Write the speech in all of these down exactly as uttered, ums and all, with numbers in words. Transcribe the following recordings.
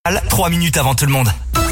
trois minutes avant tout le monde.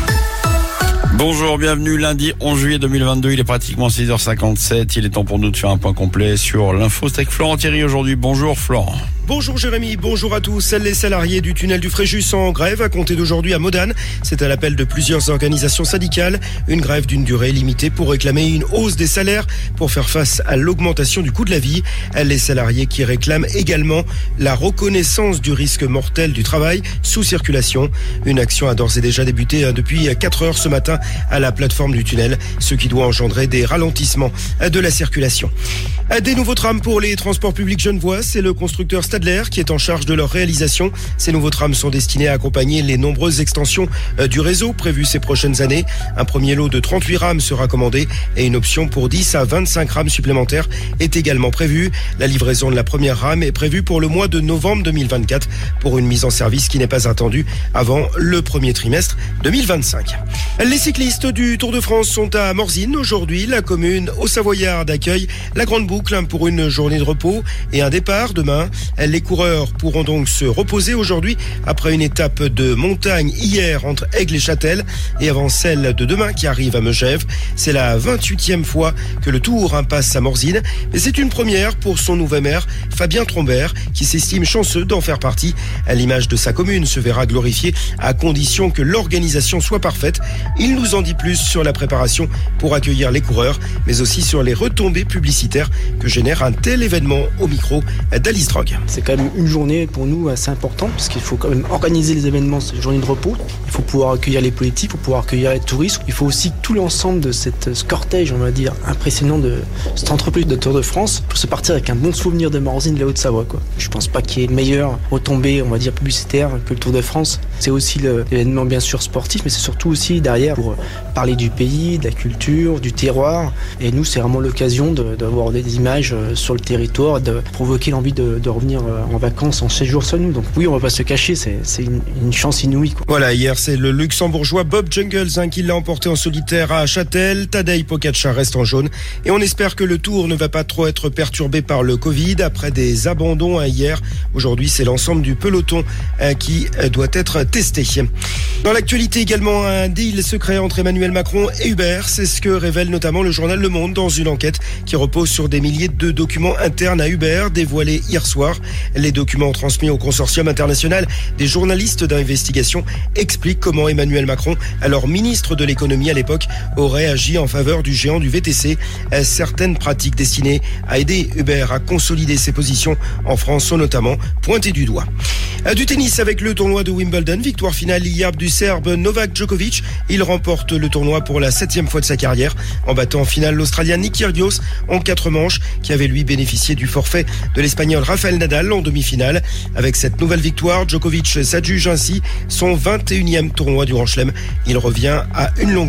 Bonjour, bienvenue lundi onze juillet deux mille vingt-deux, il est pratiquement six heures cinquante-sept, il est temps pour nous de faire un point complet sur l'info. C'est avec Florent Thierry aujourd'hui. Bonjour Florent. Bonjour Jérémy, bonjour à tous. Les salariés du tunnel du Fréjus sont en grève à compter d'aujourd'hui à Modane. C'est à l'appel de plusieurs organisations syndicales. Une grève d'une durée limitée pour réclamer une hausse des salaires pour faire face à l'augmentation du coût de la vie. Les salariés qui réclament également la reconnaissance du risque mortel du travail sous circulation. Une action a d'ores et déjà débuté depuis quatre heures ce matin à la plateforme du tunnel, ce qui doit engendrer des ralentissements de la circulation. Des nouveaux trams pour les transports publics genevois, c'est le constructeur Stadler qui est en charge de leur réalisation. Ces nouveaux trams sont destinés à accompagner les nombreuses extensions du réseau prévues ces prochaines années. Un premier lot de trente-huit rames sera commandé et une option pour dix à vingt-cinq rames supplémentaires est également prévue. La livraison de la première rame est prévue pour le mois de novembre deux mille vingt-quatre pour une mise en service qui n'est pas attendue avant le premier trimestre deux mille vingt-cinq. Les cyclistes du Tour de France sont à Morzine aujourd'hui. La commune haut-savoyarde accueille la Grande Boucle pour une journée de repos et un départ demain. Les coureurs pourront donc se reposer aujourd'hui après une étape de montagne hier entre Aigle et Châtel et avant celle de demain qui arrive à Megève. C'est la vingt-huitième fois que le Tour passe à Morzine, mais c'est une première pour son nouveau maire Fabien Trombert qui s'estime chanceux d'en faire partie. L'image de sa commune se verra glorifiée à condition que l'organisation soit parfaite. Il nous en dit plus sur la préparation pour accueillir les coureurs, mais aussi sur les retombées publicitaires que génère un tel événement au micro d'Alice Drogue. C'est quand même une journée pour nous assez importante parce qu'il faut quand même organiser les événements, c'est une journée de repos. Il faut pouvoir accueillir les politiques, il faut pouvoir accueillir les touristes. Il faut aussi tout l'ensemble de cette, ce cortège, on va dire, impressionnant de cette entreprise de Tour de France pour se partir avec un bon souvenir de Morzine de la Haute-Savoie, quoi. Je pense pas qu'il y ait de meilleure retombée, on va dire, publicitaire que le Tour de France. C'est aussi le, l'événement bien sûr sportif, mais c'est surtout aussi derrière pour parler du pays, de la culture, du terroir. Et nous, c'est vraiment l'occasion de, d'avoir des images sur le territoire, de provoquer l'envie de, de revenir en vacances en séjour sur nous. Donc oui, on va pas se cacher, c'est, c'est une, une chance inouïe, quoi. Voilà, hier c'est le luxembourgeois Bob Jungels hein, qui l'a emporté en solitaire à Châtel. Tadej Pogačar reste en jaune et on espère que le Tour ne va pas trop être perturbé par le Covid après des abandons hein, hier. Aujourd'hui, c'est l'ensemble du peloton hein, qui euh, doit être testé. Dans l'actualité également, un deal secret entre Emmanuel Macron et Uber, c'est ce que révèle notamment le journal Le Monde dans une enquête qui repose sur des milliers de documents internes à Uber dévoilés hier soir. Les documents transmis au consortium international des journalistes d'investigation expliquent comment Emmanuel Macron, alors ministre de l'économie à l'époque, aurait agi en faveur du géant du V T C. Certaines pratiques destinées à aider Uber à consolider ses positions en France sont notamment pointées du doigt. Du tennis avec le tournoi de Wimbledon, victoire finale hier du Serbe Novak Djokovic. Il remporte le tournoi pour la septième fois de sa carrière en battant en finale l'Australien Nick Kyrgios en quatre manches qui avait lui bénéficié du forfait de l'Espagnol Rafael Nadal en demi-finale. Avec cette nouvelle victoire, Djokovic s'adjuge ainsi son vingt et unième tournoi du Grand Chelem. Il revient à une longue